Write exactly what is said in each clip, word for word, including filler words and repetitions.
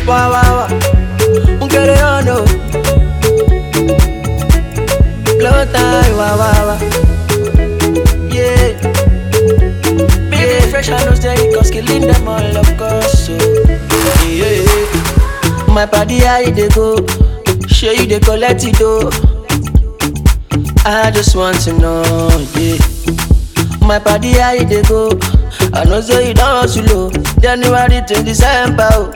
Wow, wow, wow. Get it on, no. Blow time, wow, wow, wow. Yeah. Baby, fresh and no steady, cause killing them all, of course. So, yeah. My body, how they go? Show you they collect it, though. I just want to know, yeah. My body, how they go? I know say you don't hustle low. January to December, oh.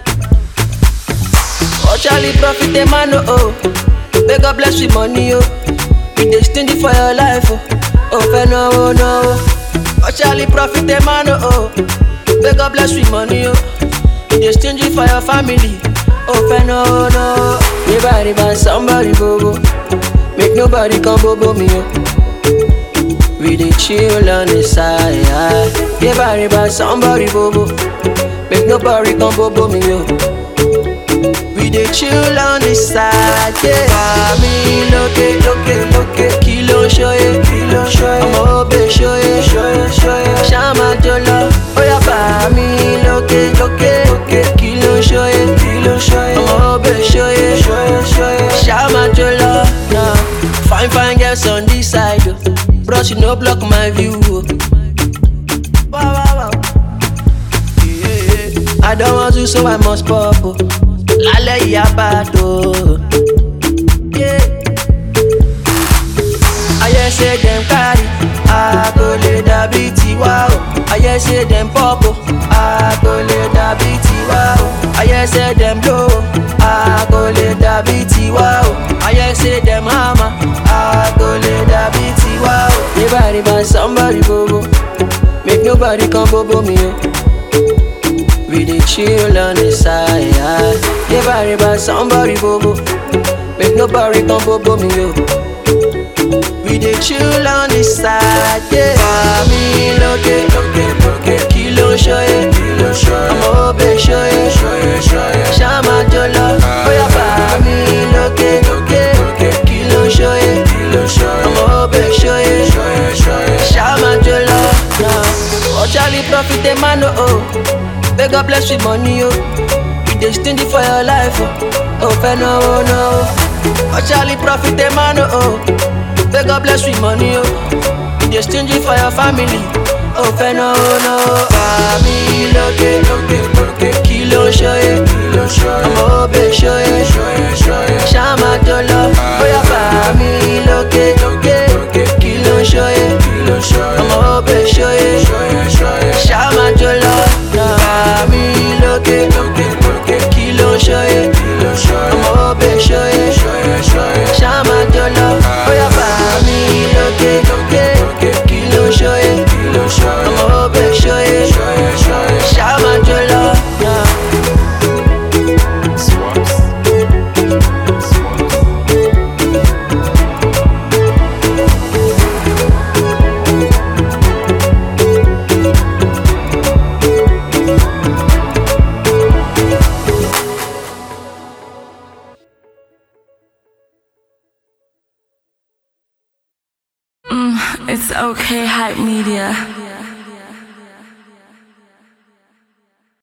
Oh, Charlie, profit the man, oh. May God bless with money, oh. Be dey stingy for your life, oh. Oh, fair no, oh, no. Oh, Charlie, profit the man, oh. May God bless with money, oh. Be dey stingy for your family. Oh, fair no, oh, no. Everybody buy somebody, bobo. Make nobody come bobo me, oh. We dey chill on the side. Everybody buy somebody, bobo. Make nobody come bobo me, yo. We dey chill on the side, yeah. Mami, loke, loke, loke. Kilo shoye, kilo shoye. Omo obe shoye, shoye, shoye. Shama jolo, oya mami, loke, loke, loke. Kilo shoye, kilo shoye. Omo obe shoye, shoye, shoye. Shama jolo, nah. Fine, fine girls on this side, oh. Bros, you no block my view. Wow, wow, wow. Yeah, yeah. I don't want to, so I must pop. Oh. Lale ya bado. Yeah. I hear say them carry. I go le da biti wow. I hear say them pop. I go le da biti wow. I hear say them blow. I go le da biti wow. I hear say them hammer. I go le da biti wow. Everybody buy somebody, bobo. Make nobody come bobo me, yo. We dey chill on the side. Everybody buy somebody, bobo. Make nobody come bobo me, yo. We dey chill on the side, yeah. Mami, loke, loke, loke. Kilo shoye, kilo shoye. Omo obe shoye, shoye, shoye. Shama jolo, oya mami, loke, loke, loke. Kilo shoye, kilo shoye. Omo obe shoye, shoye, shoye. Shama jolo, nah. Oh, Charlie, profit the man, oh. May God bless with money, oh. We dey stingy for your life, oh. Oh, fair no, oh, no. Oh, Charlie, profit the man, oh. May God bless with money, oh. We dey stingy for your family. Oh, fair no, oh, no. Mami, loke, loke, loke. Kilo shoye, kilo shoye. Omo obe shoye, shoye, shoye. Shama jolo, oya mami, loke, loke, loke. Kilo shoye, kilo shoye. Omo obe shoye, shoye, shoye. Shama jolo, mami, loke, loke, loke. Kilo shoye, kilo shoye. Omo obe shoye, shoye, shoye. Shama jolo, oya mami, loke, loke, loke. Kilo shoye, kilo shoye. Omo obe shoye, shoye, shoye. Shama jolo, nah. Swaps. Swaps. It's okay, Hype Media.